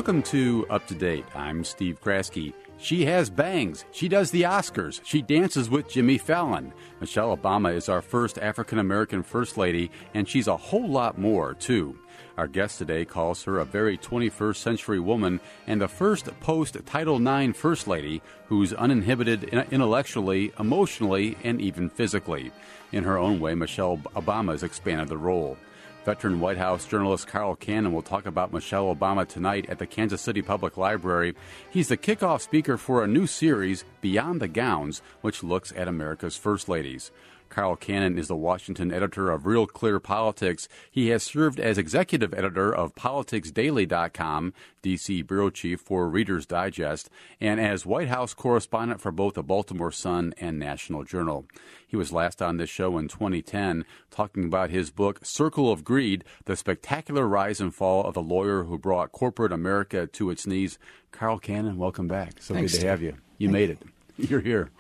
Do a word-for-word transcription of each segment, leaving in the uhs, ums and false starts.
Welcome to Up to Date. I'm Steve Kraske. She has bangs. She does the Oscars. She dances with Jimmy Fallon. Michelle Obama is our first African-American First Lady, and she's a whole lot more, too. Our guest today calls her a very twenty-first century woman and the first post-Title nine First Lady who's uninhibited intellectually, emotionally, and even physically. In her own way, Michelle Obama has expanded the role. Veteran White House journalist Carl Cannon will talk about Michelle Obama tonight at the Kansas City Public Library. He's the kickoff speaker for a new series, Beyond the Gowns, which looks at America's First Ladies. Carl Cannon is the Washington editor of Real Clear Politics. He has served as executive editor of politics daily dot com, D C bureau chief for Reader's Digest, and as White House correspondent for both the Baltimore Sun and National Journal. He was last on this show in twenty ten talking about his book, Circle of Greed, The Spectacular Rise and Fall of the Lawyer Who Brought Corporate America to Its Knees. Carl Cannon, welcome back. So Thanks, good to Steve. have you. You Thank made it. You're here.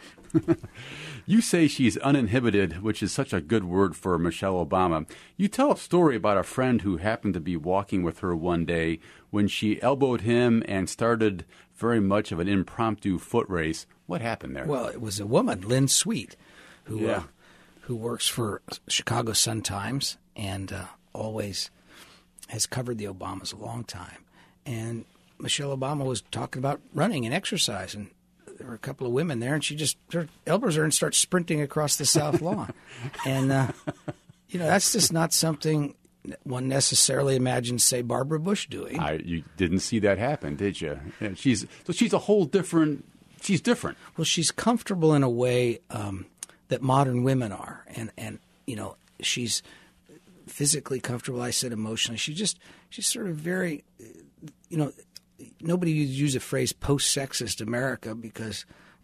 You say she's uninhibited, which is such a good word for Michelle Obama. You tell a story about a friend who happened to be walking with her one day when she elbowed him and started very much of an impromptu foot race. What happened there? Well, it was a woman, Lynn Sweet, who Yeah. uh, who works for Chicago Sun-Times and uh, always has covered the Obamas a long time. And Michelle Obama was talking about running and exercise, and there were a couple of women there, and she just sort of elbows her and starts sprinting across the South Lawn. And, uh, you know, that's just not something one necessarily imagines, say, Barbara Bush doing. I, you didn't see that happen, did you? Yeah, she's so she's a whole different. She's different. Well, she's comfortable in a way um, that modern women are, and and you know she's physically comfortable. I said emotionally. She just she's sort of very, you know. Nobody would use the phrase post-sexist America because,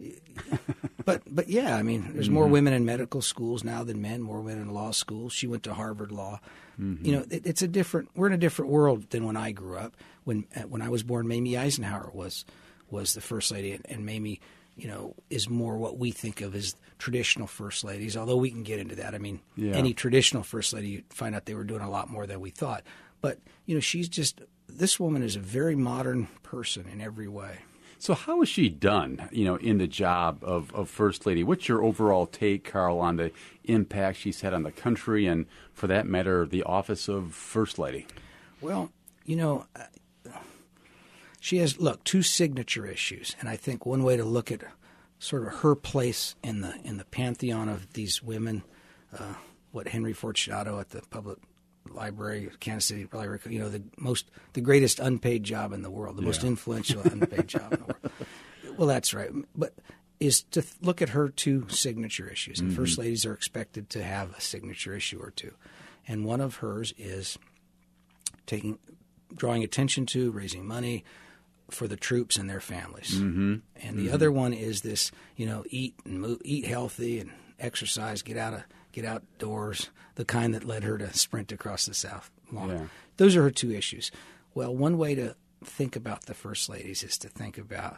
but but yeah, I mean, there's more Mm-hmm. women in medical schools now than men. More women in law schools. She went to Harvard Law. Mm-hmm. You know, it, it's a different. We're in a different world than when I grew up. When uh, when I was born, Mamie Eisenhower was was the first lady, and, and Mamie, you know, is more what we think of as traditional first ladies. Although we can get into that. I mean, Yeah. any traditional first lady, you'd find out they were doing a lot more than we thought. But you know, she's just. This woman is a very modern person in every way. So how is she done, you know, in the job of, of First Lady? What's your overall take, Carl, on the impact she's had on the country and, for that matter, the office of First Lady? Well, you know, uh, she has, look, two signature issues. And I think one way to look at sort of her place in the in the pantheon of these women, uh, what Henry Fortunato at the Public Library, Kansas City Library, you know, the most, the greatest unpaid job in the world, the most Yeah. influential unpaid job in the world. Well, that's right. But is to th- look at her two signature issues. And Mm-hmm. first ladies are expected to have a signature issue or two. And one of hers is taking, drawing attention to, raising money for the troops and their families. Mm-hmm. And the other one is this, you know, eat and move, eat healthy and exercise, get out of, get outdoors, the kind that led her to sprint across the South Lawn. Yeah. Those are her two issues. Well, one way to think about the first ladies is to think about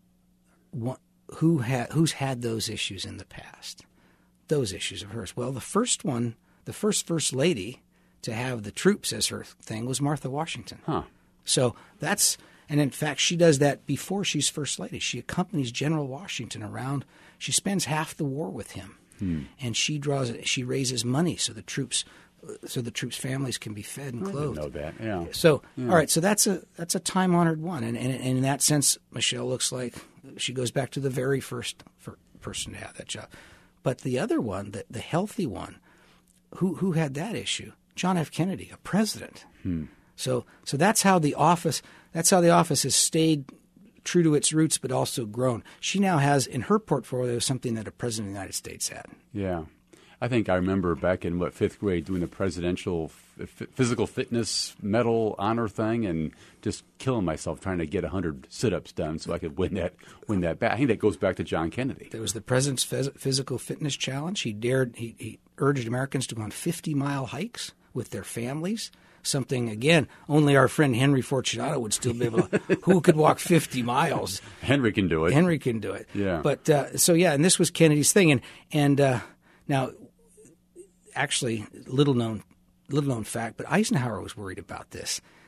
what, who had who's had those issues in the past. Those issues of hers. Well, the first one, the first first lady to have the troops as her thing was Martha Washington. Huh. So that's, and in fact, she does that before she's first lady. She accompanies General Washington around. She spends half the war with him. Hmm. And she draws, she raises money so the troops, so the troops' families can be fed and I clothed. didn't know that, yeah. So, Yeah. all right, so that's a that's a time honored one, and, and, and in that sense, Michelle looks like she goes back to the very first fir- person to have that job. But the other one, the the healthy one, who who had that issue? John F. Kennedy, a president. Hmm. So so that's how the office that's how the office has stayed true to its roots, but also grown. She now has in her portfolio something that a president of the United States had. Yeah. I think I remember back in, what, fifth grade doing the presidential f- physical fitness medal honor thing and just killing myself trying to get one hundred sit-ups done so I could win that win that back. I think that goes back to John Kennedy. There was the president's phys- physical fitness challenge. He dared, he, he urged Americans to go on fifty-mile hikes with their families. Something, again, only our friend Henry Fortunato would still be able to, who could walk fifty miles. Henry can do it. Henry can do it. Yeah. But, uh, so yeah, and this was Kennedy's thing. And, and uh, now, actually, little known, little known fact, but Eisenhower was worried about this. Uh,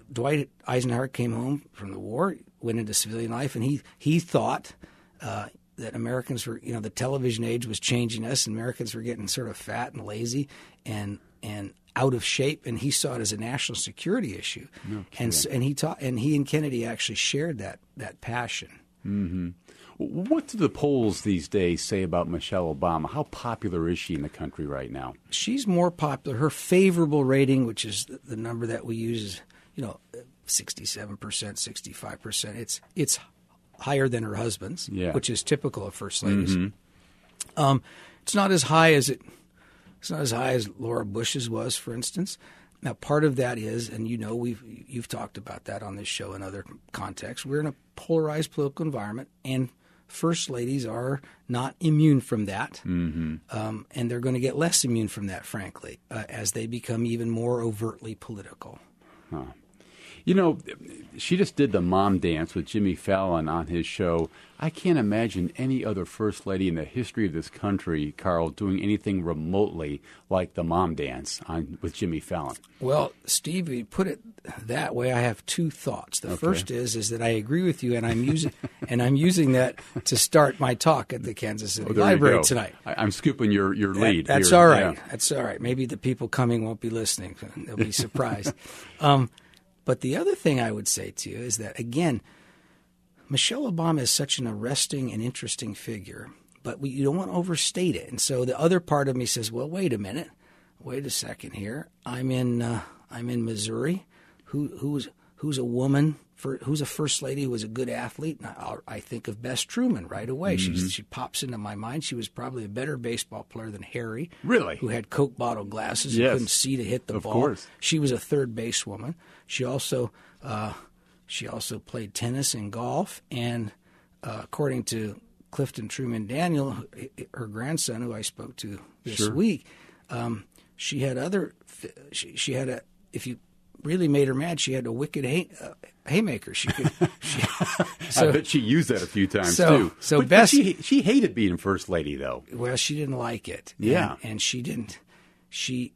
Dwight Eisenhower came home from the war, went into civilian life, and he he thought uh, that Americans were, you know, the television age was changing us, and Americans were getting sort of fat and lazy and and out of shape, and he saw it as a national security issue. No and so, and he taught, and he and Kennedy actually shared that that passion. Mm-hmm. What do the polls these days say about Michelle Obama? How popular is she in the country right now? She's more popular. Her favorable rating, which is the, the number that we use, is, you know, sixty-seven percent, sixty-five percent. It's it's higher than her husband's, yeah. which is typical of first ladies. Mm-hmm. Um, it's not as high as it. It's not as high as Laura Bush's was, for instance. Now, part of that is, and you know, we've you've talked about that on this show in other contexts. We're in a polarized political environment, and first ladies are not immune from that, mm-hmm. um, and they're going to get less immune from that, frankly, uh, as they become even more overtly political. Huh. You know, she just did the mom dance with Jimmy Fallon on his show. I can't imagine any other first lady in the history of this country, Carl, doing anything remotely like the mom dance on with Jimmy Fallon. Well, Steve, you put it that way, I have two thoughts. The okay. first is is that I agree with you, and I'm using and I'm using that to start my talk at the Kansas City oh, there Library you go. tonight. I, I'm scooping your, your lead. That, that's here. all right. Yeah. That's all right. Maybe the people coming won't be listening. They'll be surprised. um, But the other thing I would say to you is that, again, Michelle Obama is such an arresting and interesting figure, but we, you don't want to overstate it. And so the other part of me says, well, wait a minute. Wait a second here. I'm in uh, I'm in Missouri. Who who's who's a woman, for, who's a first lady who was a good athlete? And I, I think of Bess Truman right away. Mm-hmm. She, she pops into my mind. She was probably a better baseball player than Harry. Really? Who had Coke bottle glasses yes. and couldn't see to hit the of ball. Course. She was a third base woman. She also uh, she also played tennis and golf, and uh, according to Clifton Truman Daniel, her grandson, who I spoke to this sure. week, um, she had other. She, she had a. If you really made her mad, she had a wicked hay, uh, haymaker. She could. She, so, I bet she used that a few times so, too. So but, Bess, but she she hated being first lady, though. Well, she didn't like it. Yeah, and, and she didn't. She.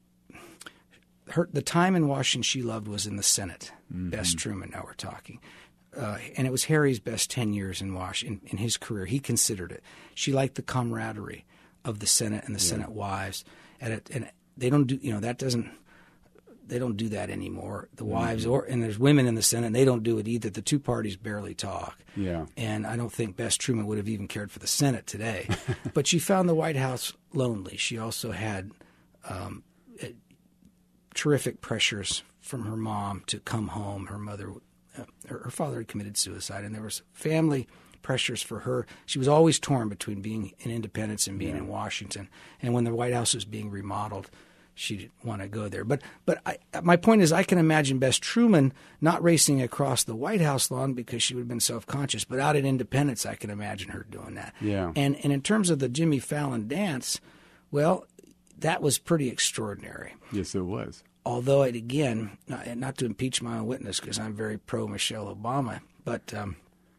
Her, the time in Washington she loved was in the Senate. Mm-hmm. Bess Truman, now we're talking. Uh, and it was Harry's best ten years in Washington, in, in his career. He considered it. She liked the camaraderie of the Senate and the yeah. Senate wives. And, it, and they don't do, you know, that doesn't, they don't do that anymore. The mm-hmm. wives, or and there's women in the Senate, and they don't do it either. The two parties barely talk. Yeah. And I don't think Bess Truman would have even cared for the Senate today. But she found the White House lonely. She also had um, it, terrific pressures from her mom to come home. Her mother, uh, her, her father had committed suicide, and there was family pressures for her. She was always torn between being in Independence and being yeah. in Washington. And when the White House was being remodeled, she didn't want to go there. But but I, my point is, I can imagine Bess Truman not racing across the White House lawn because she would have been self-conscious. But out at Independence, I can imagine her doing that. Yeah. And and in terms of the Jimmy Fallon dance, well, that was pretty extraordinary. Yes, it was. Although, it, again, not, not to impeach my own witness because I'm very pro-Michelle Obama, but um,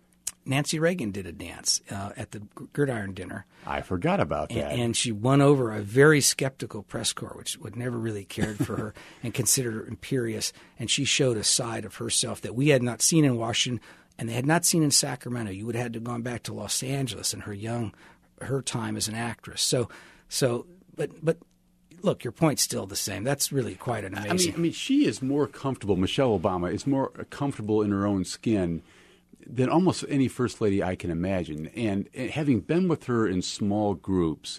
Nancy Reagan did a dance uh, at the Gridiron Dinner. I forgot about that. And, and she won over a very skeptical press corps, which would never really cared for her and considered her imperious. And she showed a side of herself that we had not seen in Washington and they had not seen in Sacramento. You would have had to have gone back to Los Angeles in her young, her time as an actress. So, so, but, but. Look, your point's still the same. That's really quite an amazing. I mean, I mean, she is more comfortable. Michelle Obama is more comfortable in her own skin than almost any first lady I can imagine. And, and having been with her in small groups,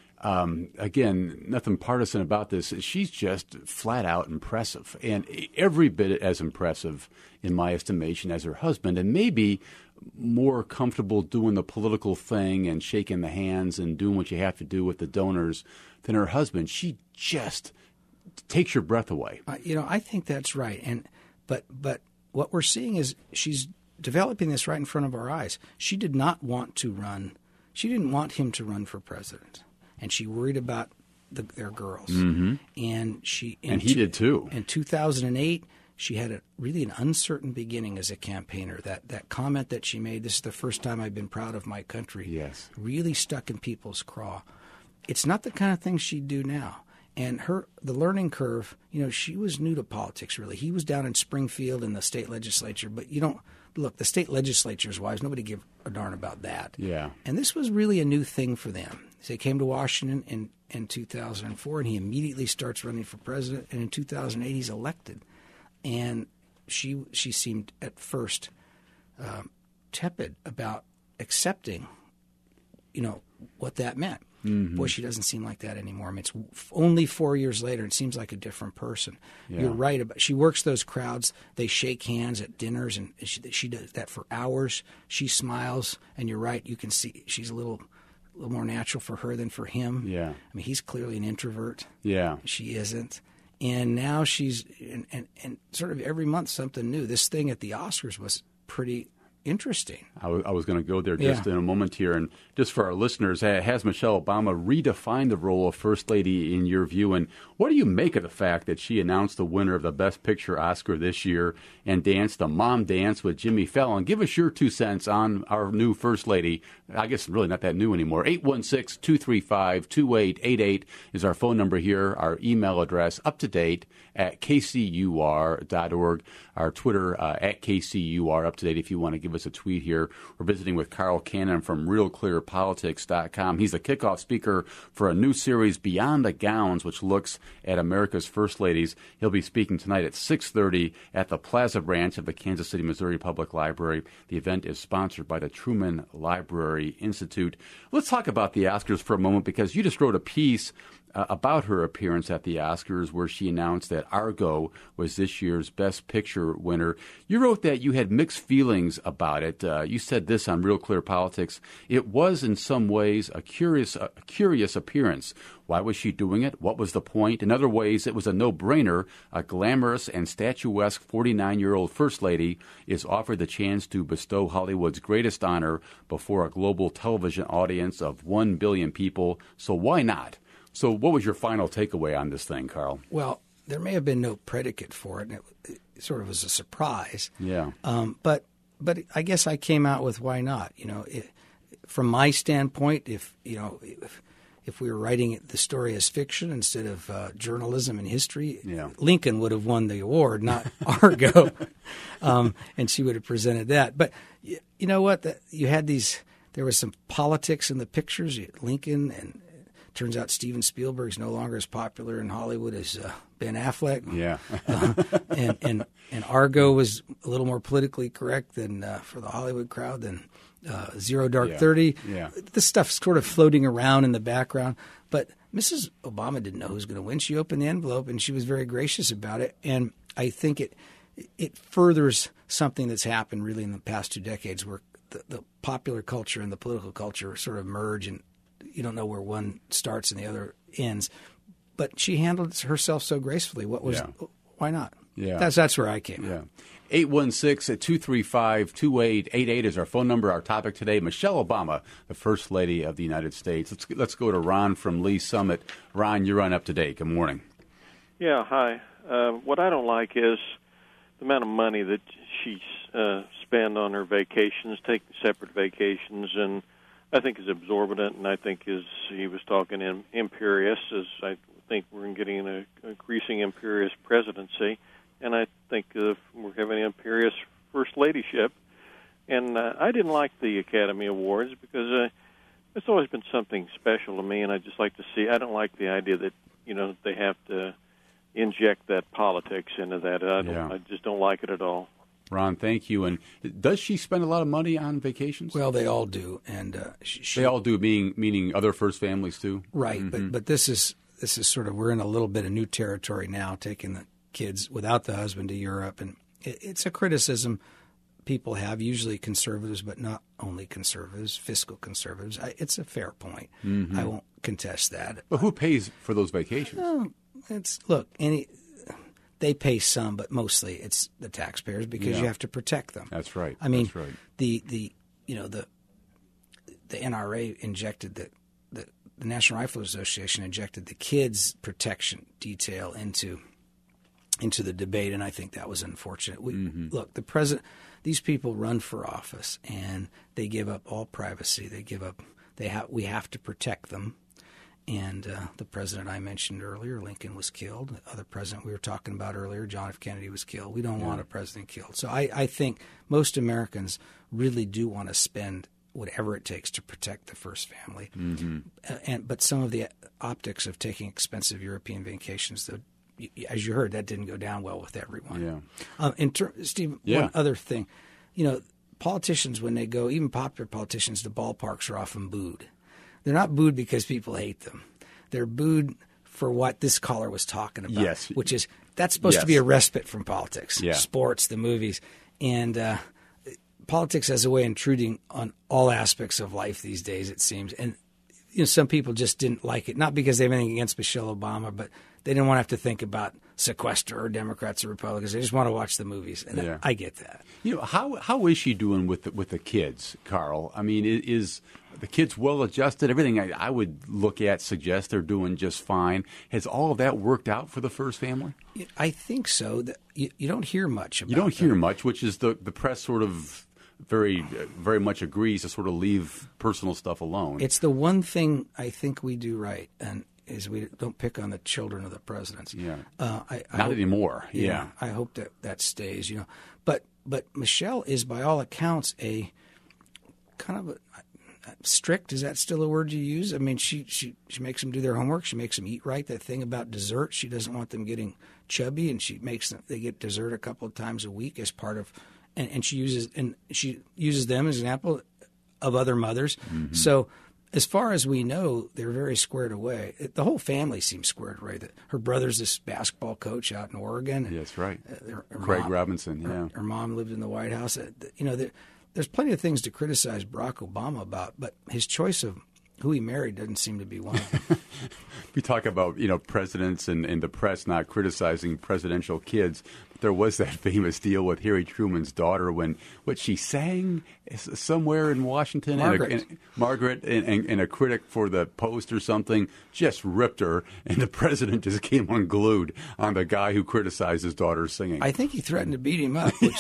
um, again, nothing partisan about this. She's just flat out impressive, and every bit as impressive, in my estimation, as her husband, and maybe more comfortable doing the political thing and shaking the hands and doing what you have to do with the donors than her husband. She just takes your breath away. Uh, you know, I think that's right. And but but what we're seeing is she's developing this right in front of our eyes. She did not want to run. She didn't want him to run for president, and she worried about the, their girls. Mm-hmm. And she and he two, did too. In two thousand eight. She had a really an uncertain beginning as a campaigner. That that comment that she made, "This is the first time I've been proud of my country," yes, really stuck in people's craw. It's not the kind of thing she'd do now. And her the learning curve, you know, she was new to politics, really. He was down in Springfield in the state legislature, but you don't look, the state legislature's wives, nobody give a darn about that. Yeah. And this was really a new thing for them. So they came to Washington in, in two thousand four, and he immediately starts running for president, and in two thousand eight he's elected. And she she seemed at first um, tepid about accepting, you know, what that meant. Mm-hmm. Boy, she doesn't seem like that anymore. I mean, it's only four years later. It seems like a different person. Yeah. You're right about. She works those crowds. They shake hands at dinners, and she, she does that for hours. She smiles, and you're right. You can see she's a little, a little more natural for her than for him. Yeah. I mean, he's clearly an introvert. Yeah. She isn't. And now she's and, and, and sort of every month something new. This thing at the Oscars was pretty interesting. I, w- I was going to go there just yeah. in a moment here. And just for our listeners, has Michelle Obama redefined the role of First Lady in your view? And what do you make of the fact that she announced the winner of the Best Picture Oscar this year and danced a mom dance with Jimmy Fallon? Give us your two cents on our new First Lady. I guess really not that new anymore. eight one six, two three five, two eight eight eight is our phone number here. Our email address, up to date at k c u r dot org. Our Twitter, uh, at K C U R, up to date if you want to give us a tweet here. We're visiting with Carl Cannon from real clear politics dot com. He's the kickoff speaker for a new series, Beyond the Gowns, which looks at America's First Ladies. He'll be speaking tonight at six thirty at the Plaza branch of the Kansas City, Missouri Public Library. The event is sponsored by the Truman Library Institute. Let's talk about the Oscars for a moment, because you just wrote a piece Uh, about her appearance at the Oscars, where she announced that Argo was this year's Best Picture winner. You wrote that you had mixed feelings about it. Uh, you said this on Real Clear Politics. It was in some ways a curious, a curious appearance. Why was she doing it? What was the point? In other ways, it was a no-brainer. A glamorous and statuesque forty-nine-year-old First Lady is offered the chance to bestow Hollywood's greatest honor before a global television audience of one billion people. So why not? So what was your final takeaway on this thing, Carl? Well, there may have been no predicate for it, and it, it sort of was a surprise. Yeah. Um, but but I guess I came out with why not. You know, it, from my standpoint, if you know, if, if we were writing the story as fiction instead of uh, journalism and history, yeah. Lincoln would have won the award, not Argo, um, and she would have presented that. But you, you know what? The, you had these. There was some politics in the pictures. Lincoln and. Turns out Steven Spielberg's no longer as popular in Hollywood as uh, Ben Affleck. Yeah. uh, and, and and Argo was a little more politically correct than uh, for the Hollywood crowd than uh, Zero Dark yeah. Thirty. Yeah. This stuff's sort of floating around in the background. But Missus Obama didn't know who was going to win. She opened the envelope, and she was very gracious about it. And I think it it furthers something that's happened really in the past two decades, where the, the popular culture and the political culture sort of merge, and you don't know where one starts and the other ends. But she handled herself so gracefully. What was? Yeah. Why not? Yeah, that's that's where I came. Yeah. out. eight one six, two three five, two eight eight eight is our phone number. Our topic today: Michelle Obama, the First Lady of the United States. Let's let's go to Ron from Lee Summit. Ron, you're on Up to Date. Good morning. Yeah. Hi. Uh, what I don't like is the amount of money that she uh, spent on her vacations, taking separate vacations, and I think is exorbitant, and I think is he was talking in imperious, as I think we're getting an increasing imperious presidency, and I think uh, we're having an imperious first ladyship. And uh, I didn't like the Academy Awards because uh, it's always been something special to me, and I just like to see. I don't like the idea that you know they have to inject that politics into that. I, don't, yeah. I just don't like it at all. Ron, thank you. And does she spend a lot of money on vacations? Well, they all do, and uh, she, she, they all do, meaning meaning other first families too. Right, mm-hmm. but but this is this is sort of we're in a little bit of new territory now, taking the kids without the husband to Europe, and it, it's a criticism people have, usually conservatives, but not only conservatives, fiscal conservatives. I, it's a fair point. Mm-hmm. I won't contest that. But who pays for those vacations? Well, it's look any. They pay some, but mostly it's the taxpayers because yeah. you have to protect them. That's right. I mean, That's right. the the you know the the N R A injected the, the the National Rifle Association injected the kids protection detail into into the debate, and I think that was unfortunate. We, mm-hmm. Look, the president, these people run for office, and they give up all privacy. They give up. They have. We have to protect them. And uh, the president I mentioned earlier, Lincoln, was killed. The other president we were talking about earlier, John F. Kennedy, was killed. We don't yeah. want a president killed. So I, I think most Americans really do want to spend whatever it takes to protect the first family. Mm-hmm. Uh, and but some of the optics of taking expensive European vacations, though, as you heard, that didn't go down well with everyone. Yeah. Um, in ter- Steve, yeah. one other thing, you know, politicians, when they go, even popular politicians, the ballparks are often booed. They're not booed because people hate them. They're booed for what this caller was talking about, yes. which is that's supposed yes. to be a respite from politics, yeah. sports, the movies, and uh, politics has a way of intruding on all aspects of life these days, it seems. And you know, some people just didn't like it, not because they have anything against Michelle Obama, but they didn't want to have to think about sequester or Democrats or Republicans. They just want to watch the movies, and yeah. I get that. You know, how how is she doing with the, with the kids, Carl? I mean, is the kids well adjusted? Everything I, I would look at suggests they're doing just fine. Has all of that worked out for the first family? I think so. That you, you don't hear much about You don't them. hear much, which is the, the press sort of very very much agrees to sort of leave personal stuff alone. It's the one thing I think we do right, and is we don't pick on the children of the presidents. Yeah, uh, I, I not hope, anymore. Yeah. yeah, I hope that that stays. You know, but but Michelle is, by all accounts, a kind of a, strict. Is that still a word you use? I mean, she she she makes them do their homework. She makes them eat right. That thing about dessert, she doesn't want them getting chubby, and she makes them they get dessert a couple of times a week as part of. And, and she uses and she uses them as an example of other mothers. Mm-hmm. So, as far as we know, they're very squared away. The whole family seems squared away. Her brother's this basketball coach out in Oregon. Yeah, that's right. Uh, her, her Craig mom, Robinson. Yeah, her, her mom lived in the White House. Uh, you know, there, there's plenty of things to criticize Barack Obama about, but his choice of who he married doesn't seem to be one of them. We talk about, you know, presidents and, and the press not criticizing presidential kids. But there was that famous deal with Harry Truman's daughter when, what, she sang somewhere in Washington? Margaret. And a, and, Margaret, and, and, and a critic for the Post or something just ripped her, and the president just came unglued on the guy who criticized his daughter's singing. I think he threatened to beat him up. Which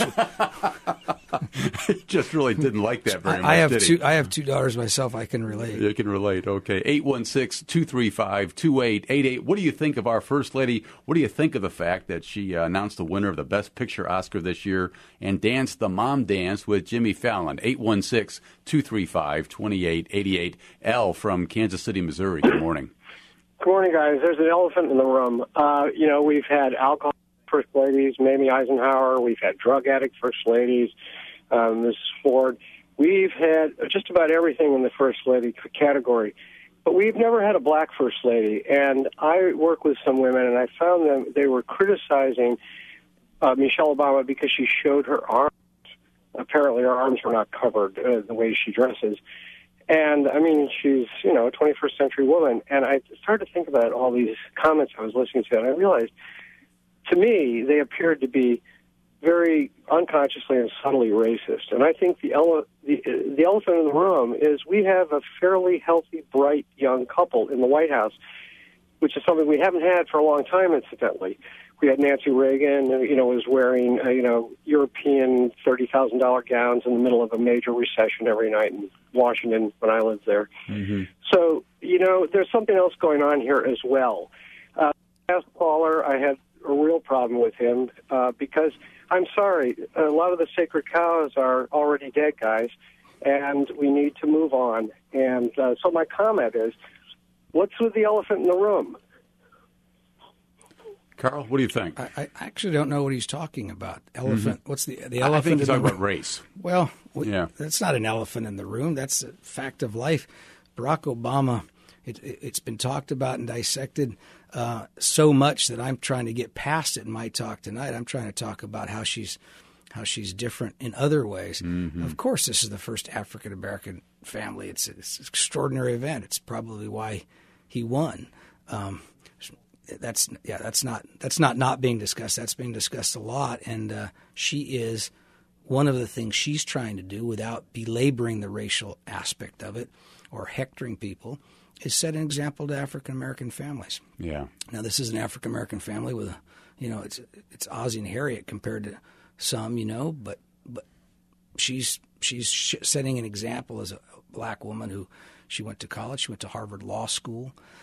he just really didn't like that very I, much, I have did two. he? I have two daughters myself. I can relate. You can relate. Okay. eight one six, two three five, two eight eight eight. What do you think of our First Lady? What do you think of the fact that she uh, announced the winner of the Best Picture Oscar this year and danced the mom dance with Jimmy Fallon? eight one six, two three five, two eight eight eight. L from Kansas City, Missouri. Good morning. Good morning, guys. There's an elephant in the room. Uh, you know, we've had alcohol First Ladies, Mamie Eisenhower. We've had drug addict First Ladies, um, Missus Ford. We've had just about everything in the First Lady category. But we've never had a black First Lady. And I work with some women, and I found them, they were criticizing uh, Michelle Obama because she showed her arms. Apparently her arms were not covered uh, the way she dresses. And, I mean, she's, you know, a twenty-first century woman. And I started to think about all these comments I was listening to, and I realized, to me, they appeared to be very unconsciously and subtly racist. And I think the, ele- the, the elephant in the room is we have a fairly healthy, bright young couple in the White House, which is something we haven't had for a long time, incidentally. We had Nancy Reagan, you know, was wearing, uh, you know, European thirty thousand dollars gowns in the middle of a major recession every night in Washington when I lived there. Mm-hmm. So, you know, there's something else going on here as well. Uh, last caller, I had a real problem with him uh, because, I'm sorry, a lot of the sacred cows are already dead, guys, and we need to move on. And uh, so my comment is, what's with the elephant in the room? Carl, what do you think? I, I actually don't know what he's talking about. Elephant. Mm-hmm. What's the the elephant? I think he's in talking the about race. Well, we, yeah. that's not an elephant in the room. That's a fact of life. Barack Obama, it, it, it's been talked about and dissected uh, so much that I'm trying to get past it in my talk tonight. I'm trying to talk about how she's how she's different in other ways. Mm-hmm. Of course, this is the first African American family. It's, it's an extraordinary event. It's probably why he won. Um, That's yeah. That's not that's not not being discussed. That's being discussed a lot, and uh, she is one of the things she's trying to do without belaboring the racial aspect of it or hectoring people is set an example to African American families. Yeah. Now this is an African American family with a, you know, it's it's Ozzie and Harriet compared to some, you know, but but she's she's setting an example as a black woman who she went to college, she went to Harvard Law School.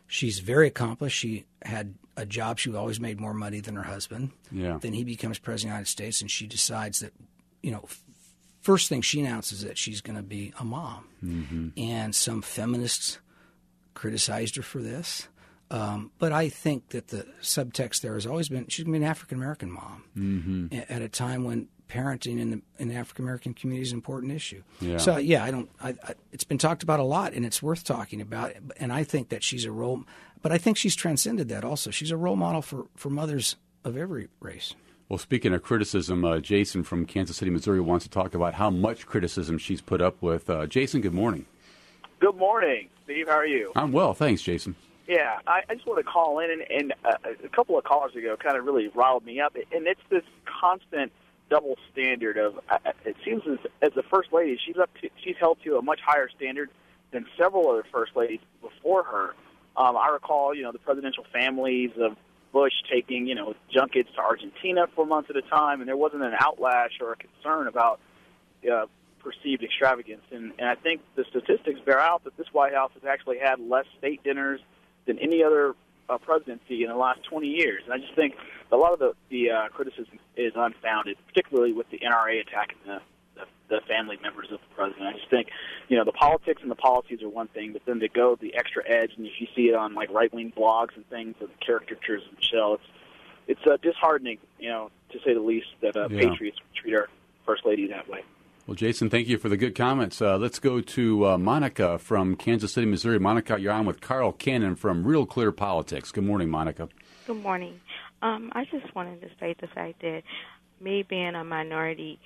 she's very accomplished. She had a job. She always made more money than her husband. Yeah. Then he becomes president of the United States, and she decides that, you know, f- first thing she announces that she's going to be a mom. Mm-hmm. And some feminists criticized her for this. Um, but I think that the subtext there has always been she's going to be an African-American mom mm-hmm. at a time when parenting in the, in the African-American community is an important issue. Yeah. So, yeah, I don't. I, I, it's been talked about a lot, and it's worth talking about. And I think that she's a role – but I think she's transcended that also. She's a role model for, for mothers of every race. Well, speaking of criticism, uh, Jason from Kansas City, Missouri wants to talk about how much criticism she's put up with. Uh, Jason, good morning. Good morning, Steve. How are you? I'm well, thanks, Jason. Yeah, I, I just want to call in, and, and uh, a couple of callers ago kind of really riled me up. And it's this constant double standard of, uh, it seems as, as the First Lady, she's up to, she's held to a much higher standard than several other First Ladies before her. Um, I recall, you know, the presidential families of Bush taking, you know, junkets to Argentina for months at a time, and there wasn't an outlash or a concern about uh, perceived extravagance. And, and I think the statistics bear out that this White House has actually had less state dinners than any other uh, presidency in the last twenty years. And I just think a lot of the, the uh, criticism is unfounded, particularly with the N R A attacking the, the, the family members of the president. I just think, you know, the politics and the policies are one thing, but then to go the extra edge, and if you see it on, like, right-wing blogs and things of the caricatures of Michelle, it's, it's uh, disheartening, you know, to say the least, that uh, yeah. patriots treat our First Lady that way. Well, Jason, thank you for the good comments. Uh, let's go to uh, Monica from Kansas City, Missouri. Monica, you're on with Carl Cannon from Real Clear Politics. Good morning, Monica. Good morning. Um, I just wanted to state the fact that me being a minority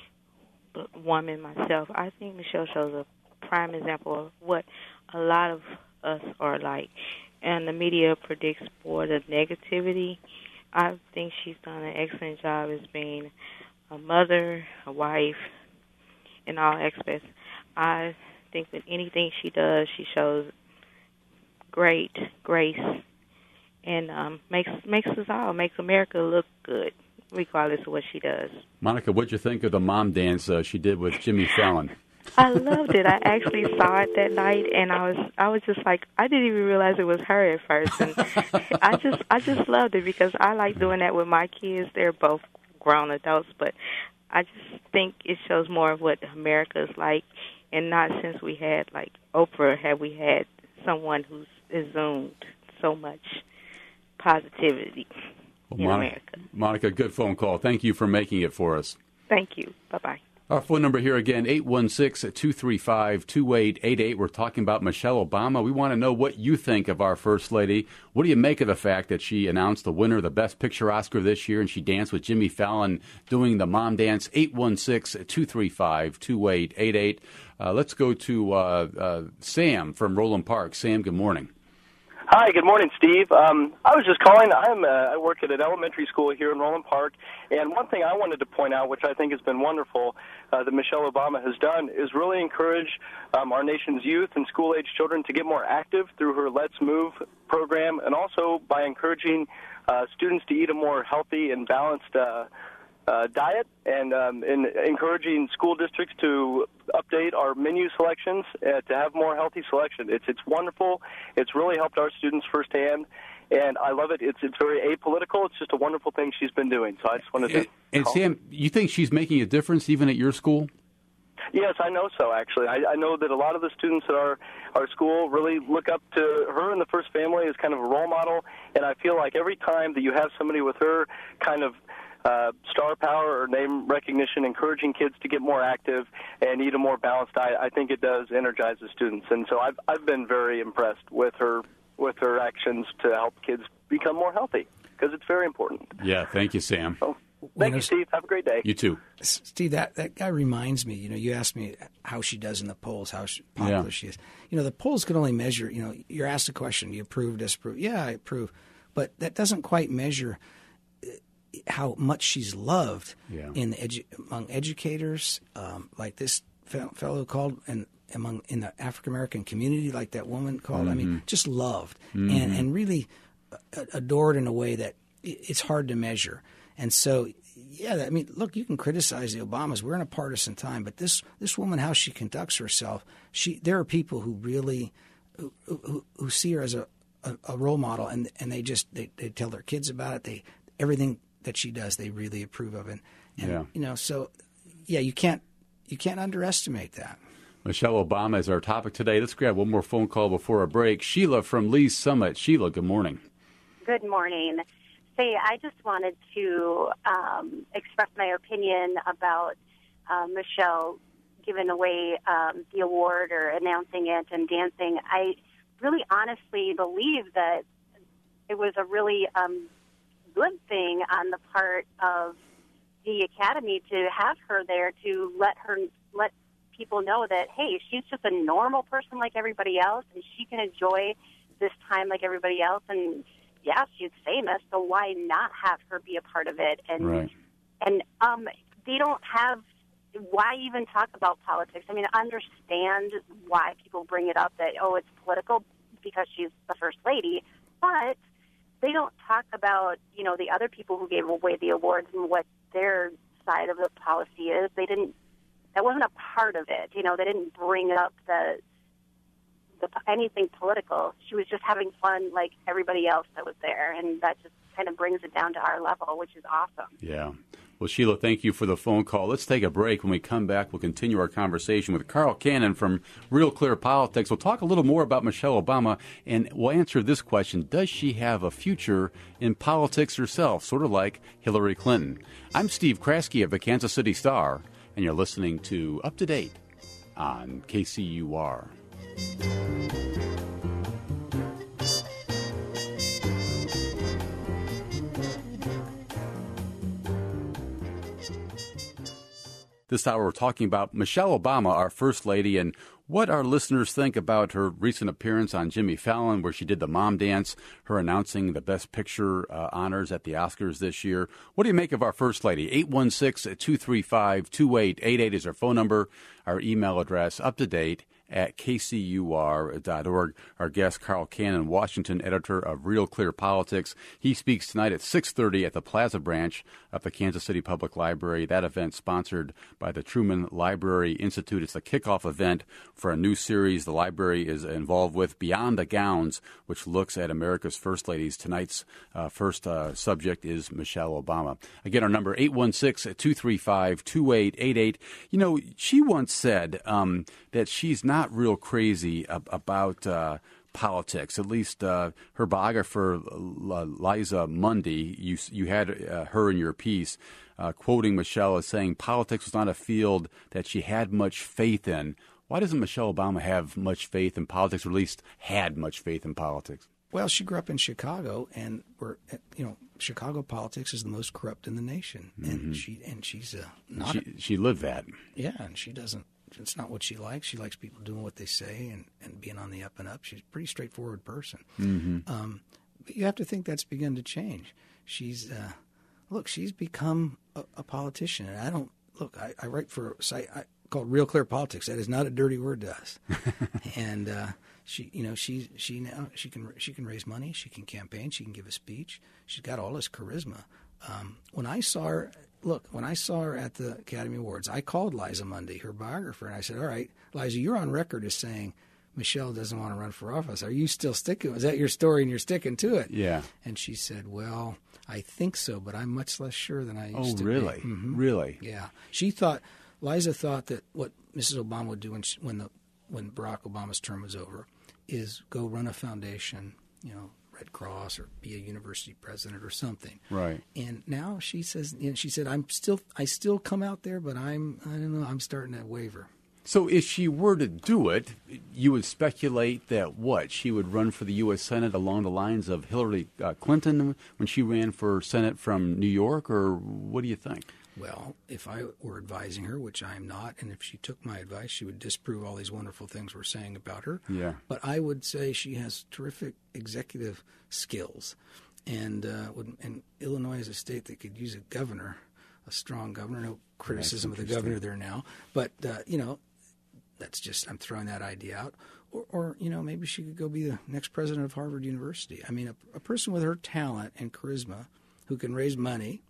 woman myself, I think Michelle shows a prime example of what a lot of us are like. And the media predicts more the negativity. I think she's done an excellent job as being a mother, a wife, in all aspects. I think with anything she does, she shows great grace and um, makes makes us all, makes America look good, regardless of what she does. Monica, what'd you think of the mom dance uh, she did with Jimmy Fallon? I loved it. I actually saw it that night, and I was I was just like, I didn't even realize it was her at first, and I just I just loved it because I like doing that with my kids. They're both grown adults, but I just think it shows more of what America is like, and not since we had, like, Oprah, have we had someone who's exumed so much positivity well, in Monica, America. Monica, good phone call. Thank you for making it for us. Thank you. Bye-bye. Our phone number here again, eight one six, two three five, two eight eight eight. We're talking about Michelle Obama. We want to know what you think of our First Lady. What do you make of the fact that she announced the winner of the Best Picture Oscar this year, and she danced with Jimmy Fallon doing the mom dance? eight one six, two three five, two eight eight eight. Uh, let's go to uh, uh, Sam from Roland Park. Sam, good morning. Hi, good morning, Steve. Um, I was just calling. I'm, uh, I work at an elementary school here in Roland Park, and one thing I wanted to point out, which I think has been wonderful, uh, that Michelle Obama has done, is really encourage um, our nation's youth and school-age children to get more active through her Let's Move program, and also by encouraging uh, students to eat a more healthy and balanced uh, uh, diet, and um, in encouraging school districts to update our menu selections uh, to have more healthy selection. It's it's wonderful. It's really helped our students firsthand, and I love it. It's it's very apolitical. It's just a wonderful thing she's been doing. So I just wanted to. And, and Sam, you think she's making a difference even at your school? Yes, I know so, actually. I, I know that a lot of the students at our, our school really look up to her and the First Family as kind of a role model, and I feel like every time that you have somebody with her kind of Uh, star power or name recognition, encouraging kids to get more active and eat a more balanced diet, I think it does energize the students. And so I've I've been very impressed with her with her actions to help kids become more healthy, because it's very important. Yeah, thank you, Sam. So, thank you, Steve. Have a great day. You too. Steve, that, that guy reminds me, you know, you asked me how she does in the polls, how she, popular Yeah. she is. You know, the polls can only measure, you know, you're asked a question, you approve, disapprove. Yeah, I approve. But that doesn't quite measure how much she's loved yeah. in the edu- among educators, um, like this fellow called, and among in the African American community, like that woman called. Mm-hmm. I mean, just loved mm-hmm. and and really adored in a way that it's hard to measure. And so, yeah, I mean, look, you can criticize the Obamas. We're in a partisan time, but this this woman, how she conducts herself, she there are people who really who, who, who see her as a a, a role model, and and they just they, they tell their kids about it. They everything that she does, they really approve of, and, and yeah. you know, so yeah, you can't you can't underestimate that. Michelle Obama is our topic today. Let's grab one more phone call before a break. Sheila from Lee's Summit. Sheila, good morning. Good morning. Say, I just wanted to um, express my opinion about uh, Michelle giving away um, the award or announcing it and dancing. I really honestly believe that it was a really um, good thing on the part of the Academy to have her there, to let her let people know that, hey, she's just a normal person like everybody else, and she can enjoy this time like everybody else. And yeah, she's famous, so why not have her be a part of it? And right. and um, they don't have. Why even talk about politics? I mean, I understand why people bring it up that, oh, it's political because she's the first lady, but they don't talk about, you know, the other people who gave away the awards and what their side of the policy is. They didn't. That wasn't a part of it. You know, they didn't bring up the, the anything political. She was just having fun like everybody else that was there, and that just kind of brings it down to our level, which is awesome. Yeah. Well, Sheila, thank you for the phone call. Let's take a break. When we come back, we'll continue our conversation with Carl Cannon from Real Clear Politics. We'll talk a little more about Michelle Obama, and we'll answer this question. Does she have a future in politics herself, sort of like Hillary Clinton? I'm Steve Kraske of the Kansas City Star, and you're listening to Up to Date on K C U R. This hour, we're talking about Michelle Obama, our First Lady, and what our listeners think about her recent appearance on Jimmy Fallon, where she did the mom dance, her announcing the Best Picture uh, honors at the Oscars this year. What do you make of our First Lady? eight one six, two three five, two eight eight eight is our phone number, our email address, up to date at k c u r dot org. Our guest, Carl Cannon, Washington editor of Real Clear Politics. He speaks tonight at six thirty at the Plaza branch of the Kansas City Public Library. That event sponsored by the Truman Library Institute. It's the kickoff event for a new series the library is involved with, Beyond the Gowns, which looks at America's First Ladies. Tonight's uh, first uh, subject is Michelle Obama. Again, our number, eight one six, two three five, two eight eight eight. You know, she once said um, that she's not Not real crazy ab- about uh, politics. At least uh, her biographer, L- Liza Mundy, you you had uh, her in your piece, uh, quoting Michelle as saying politics was not a field that she had much faith in. Why doesn't Michelle Obama have much faith in politics, or at least had much faith in politics? Well, she grew up in Chicago, and we're you know Chicago politics is the most corrupt in the nation, mm-hmm. and she and she's uh, not. She, a, she lived that. Yeah, and she doesn't. It's not what she likes. She likes people doing what they say and, and being on the up and up. She's a pretty straightforward person. Mm-hmm. Um, but you have to think that's begun to change. She's, uh, look, she's become a, a politician. And I don't, look, I, I write for a site I, called Real Clear Politics. That is not a dirty word to us. and uh, she, you know, she she now she can she can raise money. She can campaign. She can give a speech. She's got all this charisma. Um, when I saw her. Look, when I saw her at the Academy Awards, I called Liza Mundy, her biographer, and I said, all right, Liza, you're on record as saying Michelle doesn't want to run for office. Are you still sticking? Is that your story and you're sticking to it? Yeah. And she said, well, I think so, but I'm much less sure than I used oh, to really? be. Mm-hmm. Really? Yeah. She thought, Liza thought that what Missus Obama would do when, she, when, the, when Barack Obama's term was over is go run a foundation, you know, Red Cross, or be a university president or something. Right. And now she says, you know, she said, I'm still, I still come out there, but I'm, I don't know, I'm starting to waver. So if she were to do it, you would speculate that what? She would run for the U S Senate along the lines of Hillary uh, Clinton when she ran for Senate from New York, or what do you think? Well, if I were advising her, which I am not, and if she took my advice, she would disprove all these wonderful things we're saying about her. Yeah. But I would say she has terrific executive skills. And, uh, would, and Illinois is a state that could use a governor, a strong governor. No criticism of the governor there now. But, uh, you know, that's just, I'm throwing that idea out. Or, or, you know, maybe she could go be the next president of Harvard University. I mean, a, a person with her talent and charisma who can raise money,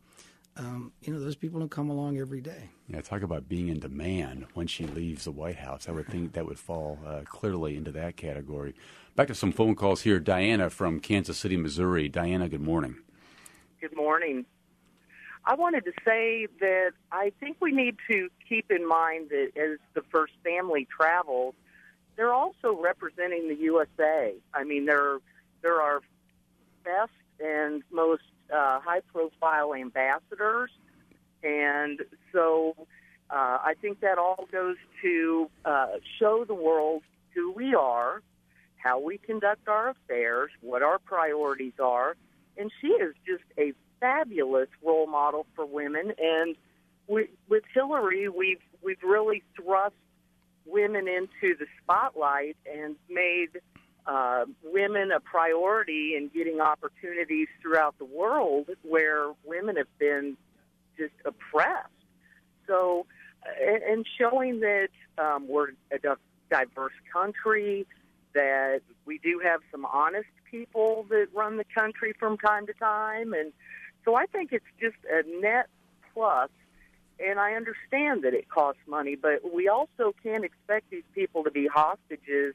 um, you know, those people don't come along every day. Yeah, talk about being in demand when she leaves the White House. I would think that would fall uh, clearly into that category. Back to some phone calls here. Diana from Kansas City, Missouri. Diana, good morning. Good morning. I wanted to say that I think we need to keep in mind that as the first family travels, they're also representing the U S A. I mean, they're, they're our best and most uh, high-profile ambassadors, and so uh, I think that all goes to uh, show the world who we are, how we conduct our affairs, what our priorities are, and she is just a fabulous role model for women. And we, with Hillary, we've we've really thrust women into the spotlight and made uh, women a priority in getting opportunities throughout the world where women have been just oppressed. So, and, and showing that um, we're a diverse country, that we do have some honest people that run the country from time to time. And so I think it's just a net plus. And I understand that it costs money, but we also can't expect these people to be hostages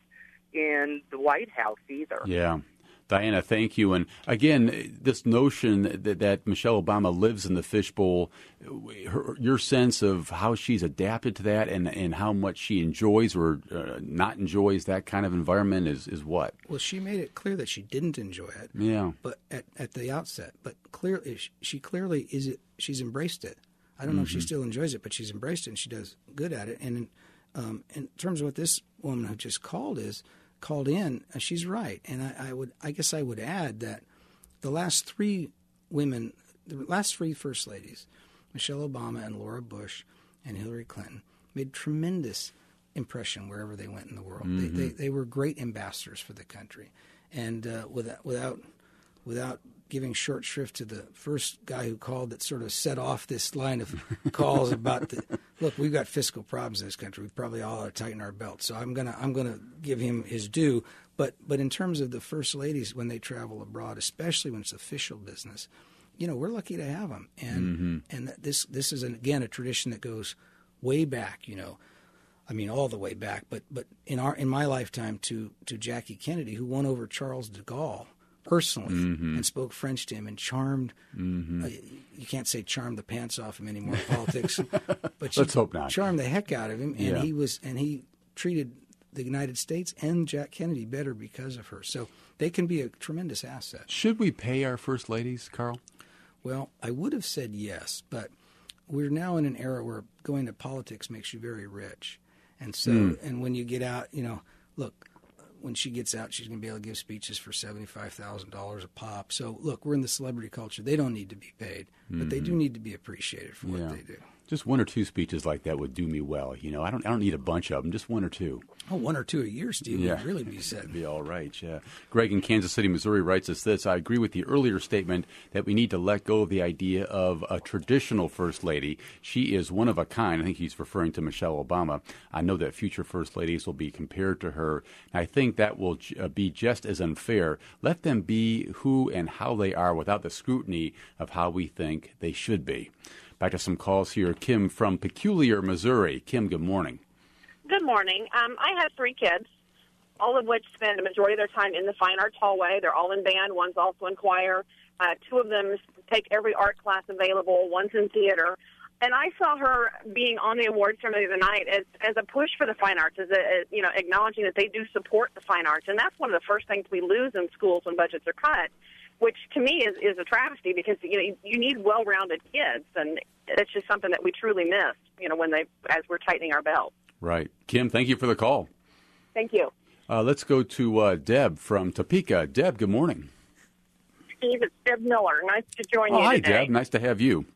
in the White House either. Yeah. Diana, thank you. And again, this notion that, that Michelle Obama lives in the fishbowl, her, your sense of how she's adapted to that and, and how much she enjoys or uh, not enjoys that kind of environment is, is what? Well, she made it clear that she didn't enjoy it. Yeah. But at, at the outset, but clearly, she clearly is it. She's embraced it. I don't know mm-hmm. if she still enjoys it, but she's embraced it and she does good at it. And in, um, in terms of what this woman who just called is called in, uh, she's right. And I, I would, I guess, I would add that the last three women, the last three first ladies, Michelle Obama and Laura Bush and Hillary Clinton, made tremendous impression wherever they went in the world. Mm-hmm. They, they they were great ambassadors for the country, and uh, without without without. giving short shrift to the first guy who called that sort of set off this line of calls about the look, we've got fiscal problems in this country. We probably all ought to tighten our belts. So I'm gonna I'm gonna give him his due. But but in terms of the first ladies when they travel abroad, especially when it's official business, you know, we're lucky to have them. And mm-hmm. and this this is an, again a tradition that goes way back. You know, I mean all the way back. But but in our in my lifetime to to Jackie Kennedy, who won over Charles de Gaulle personally mm-hmm. and spoke French to him and charmed mm-hmm. uh, you can't say charmed the pants off him anymore in politics, but she let's hope not. Charmed the heck out of him, and yeah. he was and he treated the United States and Jack Kennedy better because of her. So they can be a tremendous asset. Should we pay our first ladies, Carl? Well, I would have said yes, but we're now in an era where going to politics makes you very rich, and so mm. and when you get out, you know, look. When she gets out, she's going to be able to give speeches for seventy-five thousand dollars a pop. So, look, we're in the celebrity culture. They don't need to be paid, but mm-hmm. they do need to be appreciated for yeah. what they do. Just one or two speeches like that would do me well. You know, I don't I don't need a bunch of them, just one or two. Oh, one or two a year, Steve, yeah. would really be said. That'd be all right, yeah. Greg in Kansas City, Missouri writes us this. I agree with the earlier statement that we need to let go of the idea of a traditional first lady. She is one of a kind. I think he's referring to Michelle Obama. I know that future first ladies will be compared to her. And I think that will be just as unfair. Let them be who and how they are without the scrutiny of how we think they should be. Back to some calls here. Kim from Peculiar, Missouri. Kim, good morning. Good morning. Um, I have three kids, all of which spend the majority of their time in the Fine Arts Hallway. They're all in band. One's also in choir. Uh, two of them take every art class available. One's in theater. And I saw her being on the awards ceremony the other night as, as a push for the fine arts, as a, as, you know, acknowledging that they do support the fine arts. And that's one of the first things we lose in schools when budgets are cut, which to me is, is a travesty because, you know, you need well-rounded kids, and it's just something that we truly miss, you know, when they, as we're tightening our belt. Right. Kim, thank you for the call. Thank you. Uh, let's go to uh, Deb from Topeka. Deb, good morning. Steve, it's Deb Miller. Nice to join oh, you hi, today. Hi, Deb. Nice to have you.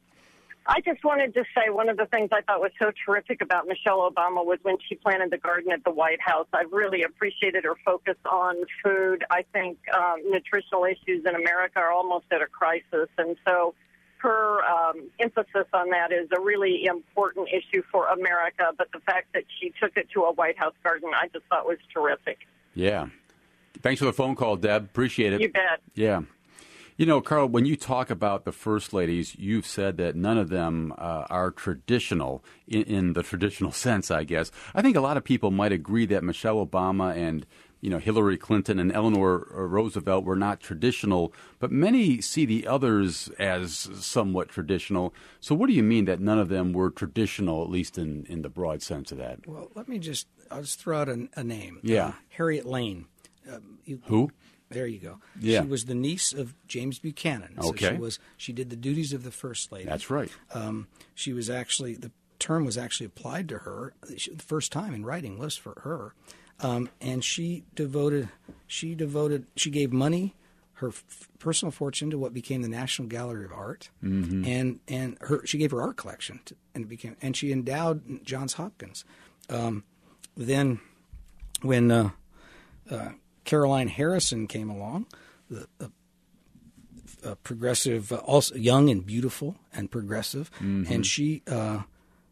I just wanted to say one of the things I thought was so terrific about Michelle Obama was when she planted the garden at the White House. I really appreciated her focus on food. I think um, nutritional issues in America are almost at a crisis, and so her um, emphasis on that is a really important issue for America, but the fact that she took it to a White House garden I just thought was terrific. Yeah. Thanks for the phone call, Deb. Appreciate it. You bet. Yeah. You know, Carl, when you talk about the first ladies, you've said that none of them uh, are traditional in, in the traditional sense, I guess. I think a lot of people might agree that Michelle Obama and, you know, Hillary Clinton and Eleanor Roosevelt were not traditional, but many see the others as somewhat traditional. So what do you mean that none of them were traditional, at least in, in the broad sense of that? Well, let me just, I'll just throw out a, a name. Yeah. Uh, Harriet Lane. Uh, you, Who? There you go. Yeah. She was the niece of James Buchanan. So okay. She was. She did the duties of the First Lady. That's right. Um, she was actually, the term was actually applied to her. She, the first time in writing was for her. Um, and she devoted, she devoted, she gave money, her f- personal fortune to what became the National Gallery of Art. Mm-hmm. And, and her, she gave her art collection to, and it became, and she endowed Johns Hopkins. Um, then when, uh, uh, Caroline Harrison came along, the, the uh, progressive, uh, also young and beautiful and progressive, mm-hmm. and she uh,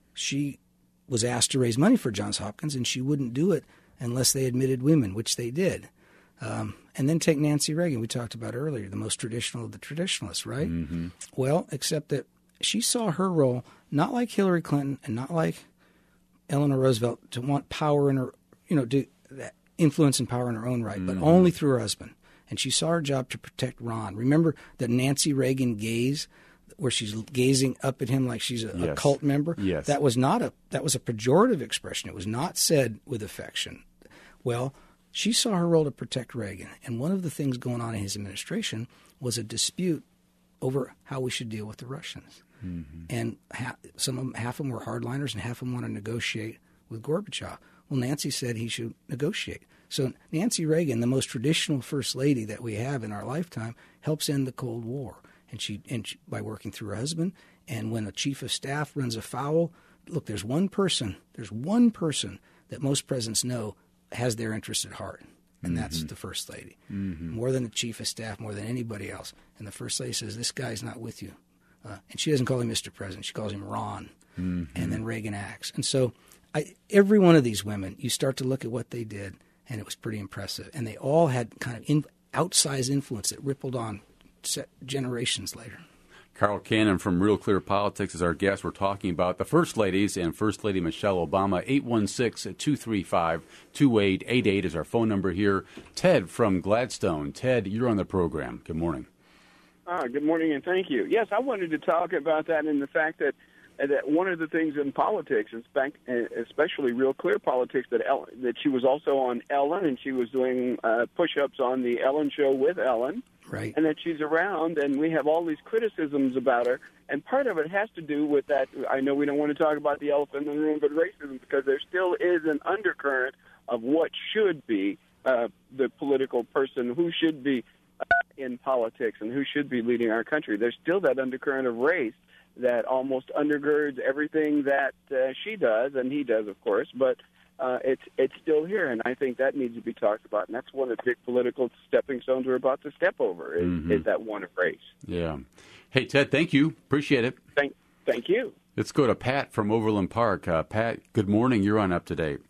she was asked to raise money for Johns Hopkins, and she wouldn't do it unless they admitted women, which they did. Um, and then take Nancy Reagan, we talked about earlier, the most traditional of the traditionalists, right? Mm-hmm. Well, except that she saw her role not like Hillary Clinton and not like Eleanor Roosevelt to want power in her, you know, do that. Influence and power in her own right, but mm-hmm. only through her husband. And she saw her job to protect Ron. Remember the Nancy Reagan gaze, where she's gazing up at him like she's a, yes. a cult member? Yes. That was not a that was a pejorative expression. It was not said with affection. Well, she saw her role to protect Reagan, and one of the things going on in his administration was a dispute over how we should deal with the Russians. Mm-hmm. And ha- some of them, half of them were hardliners, and half of them want to negotiate with Gorbachev. Well, Nancy said he should negotiate. So Nancy Reagan, the most traditional first lady that we have in our lifetime, helps end the Cold War, and she, and she by working through her husband. And when a chief of staff runs afoul, look, there's one person, there's one person that most presidents know has their interest at heart, and mm-hmm. that's the first lady. Mm-hmm. More than the chief of staff, more than anybody else. And the first lady says, "This guy's not with you," uh, and she doesn't call him Mister President; she calls him Ron. Mm-hmm. And then Reagan acts, and so. I, every one of these women, you start to look at what they did, and it was pretty impressive. And they all had kind of in, outsized influence that rippled on generations later. Carl Cannon from Real Clear Politics is our guest. We're talking about the First Ladies and First Lady Michelle Obama. eight one six, two three five, two eight eight eight is our phone number here. Ted from Gladstone. Ted, you're on the program. Good morning. Ah, good morning, and thank you. Yes, I wanted to talk about that and the fact that that one of the things in politics, especially Real Clear Politics, that Ellen, that she was also on Ellen, and she was doing uh, push-ups on the Ellen Show with Ellen, right? And that she's around, and we have all these criticisms about her, and part of it has to do with that. I know we don't want to talk about the elephant in the room, but racism, because there still is an undercurrent of what should be uh, the political person who should be uh, in politics and who should be leading our country. There's still that undercurrent of race that almost undergirds everything that uh, she does, and he does, of course, but uh, it's it's still here, and I think that needs to be talked about, and that's one of the big political stepping stones we're about to step over, is, mm-hmm. is that one of race. Yeah. Hey, Ted, thank you. Appreciate it. Thank, thank you. Let's go to Pat from Overland Park. Uh, Pat, good morning. You're on Up to Date.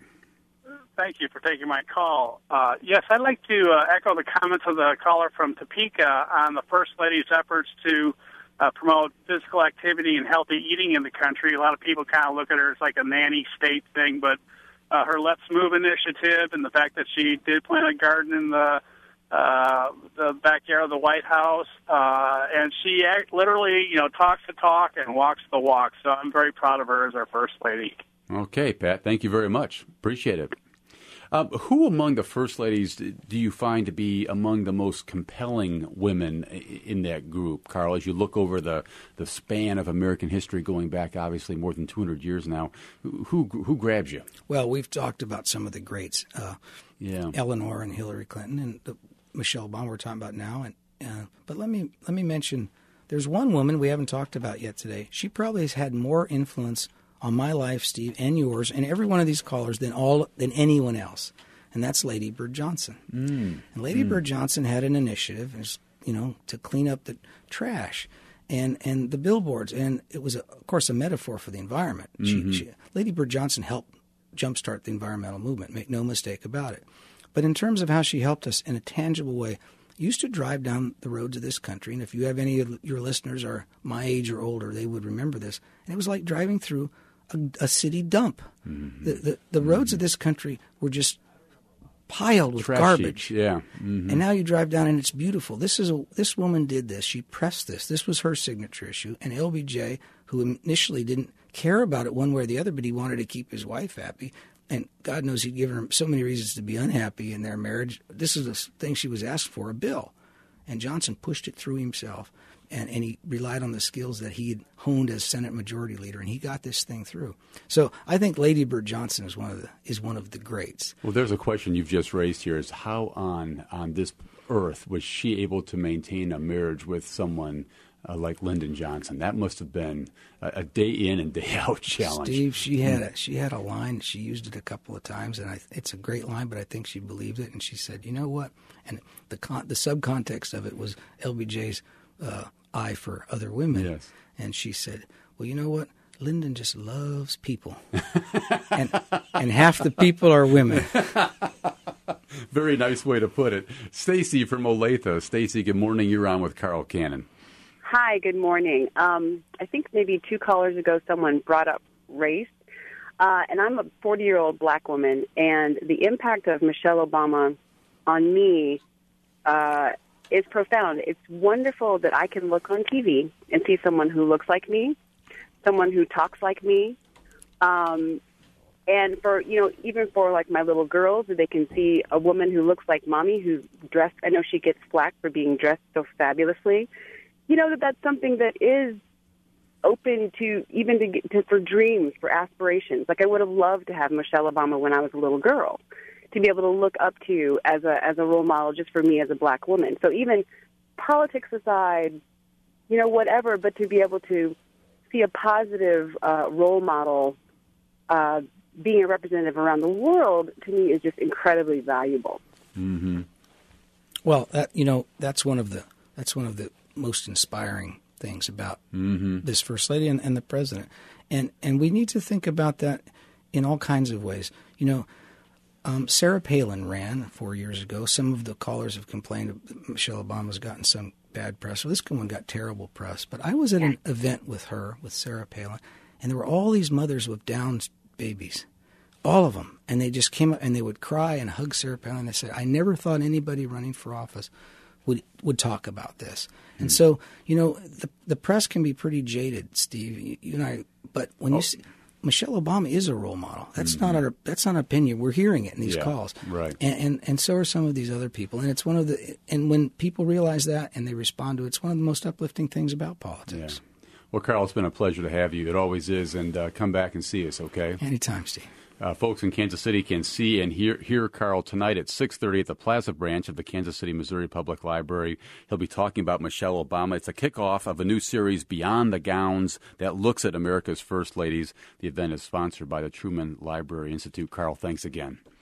Thank you for taking my call. Uh, yes, I'd like to uh, echo the comments of the caller from Topeka on the First Lady's efforts to Uh, promote physical activity and healthy eating in the country. A lot of people kind of look at her as like a nanny state thing, but uh, her Let's Move initiative and the fact that she did plant a garden in the uh, the backyard of the White House, uh, and she act, literally, you know, talks the talk and walks the walk. So I'm very proud of her as our First Lady. Okay, Pat, thank you very much. Appreciate it. Um, who among the First Ladies do you find to be among the most compelling women in that group, Carl, as you look over the, the span of American history going back, obviously, more than two hundred years now? Who who grabs you? Well, we've talked about some of the greats, uh, yeah, Eleanor and Hillary Clinton, and the, Michelle Obama we're talking about now. And uh, But let me let me mention, there's one woman we haven't talked about yet today. She probably has had more influence on my life, Steve, and yours, and every one of these callers than all than anyone else, and that's Lady Bird Johnson. Mm. And Lady mm. Bird Johnson had an initiative, you know, to clean up the trash and and the billboards, and it was, a, of course, a metaphor for the environment. Mm-hmm. She, she, Lady Bird Johnson helped jumpstart the environmental movement. Make no mistake about it. But in terms of how she helped us in a tangible way, used to drive down the roads of this country, and if you have any of your listeners are my age or older, they would remember this. And it was like driving through a, a city dump. Mm-hmm. The, the the roads mm-hmm. of this country were just piled with Trash garbage. Heaps. Yeah. Mm-hmm. And now you drive down and it's beautiful. This is a, this woman did this. She pressed this. This was her signature issue. And L B J, who initially didn't care about it one way or the other, but he wanted to keep his wife happy. And God knows he'd given her so many reasons to be unhappy in their marriage. This is the thing she was asked for, a bill. And Johnson pushed it through himself. And, and he relied on the skills that he had honed as Senate Majority Leader, and he got this thing through. So I think Lady Bird Johnson is one of the is one of the greats. Well, there's a question you've just raised here: is how on on this earth was she able to maintain a marriage with someone uh, like Lyndon Johnson? That must have been a, a day in and day out challenge. Steve, she had a, she had a line. She used it a couple of times, and I, it's a great line. But I think she believed it, and she said, "You know what?" And the con- the subcontext of it was L B J's. Uh, eye for other women. Yes. And she said, well, you know what? Lyndon just loves people. and and half the people are women. Very nice way to put it. Stacy from Olathe. Stacy, good morning. You're on with Carl Cannon. Hi, good morning. Um, I think maybe two callers ago someone brought up race. Uh, and I'm a forty-year-old black woman, and the impact of Michelle Obama on me uh is profound. It's wonderful that I can look on T V and see someone who looks like me, someone who talks like me, um, and for, you know, even for like my little girls, they can see a woman who looks like mommy, who's dressed. I know she gets flack for being dressed so fabulously. You know, that that's something that is open to even to, get, to for dreams, for aspirations. Like I would have loved to have Michelle Obama when I was a little girl, to be able to look up to as a as a role model just for me as a black woman. So even politics aside, you know, whatever, but to be able to see a positive uh, role model uh, being a representative around the world, to me, is just incredibly valuable. Mm-hmm. Well, that, you know, that's one of the that's one of the most inspiring things about mm-hmm. this First Lady and, and the President. And and we need to think about that in all kinds of ways. You know, Um, Sarah Palin ran four years ago. Some of the callers have complained that Michelle Obama's gotten some bad press. Well, this one got terrible press. But I was at an event with her, with Sarah Palin, and there were all these mothers with Down babies, all of them. And they just came up and they would cry and hug Sarah Palin. They said, I never thought anybody running for office would would talk about this. Mm-hmm. And so, you know, the the press can be pretty jaded, Steve. You, you and I, but when oh. you see Michelle Obama is a role model. That's mm-hmm. not a that's not an opinion. We're hearing it in these yeah, calls, right? And, and and so are some of these other people. And it's one of the and when people realize that and they respond to it, it's one of the most uplifting things about politics. Yeah. Well, Carl, it's been a pleasure to have you. It always is. And uh, come back and see us, okay? Anytime, Steve. Uh, folks in Kansas City can see and hear, hear Carl tonight at six thirty at the Plaza branch of the Kansas City, Missouri Public Library. He'll be talking about Michelle Obama. It's a kickoff of a new series, Beyond the Gowns, that looks at America's First Ladies. The event is sponsored by the Truman Library Institute. Carl, thanks again.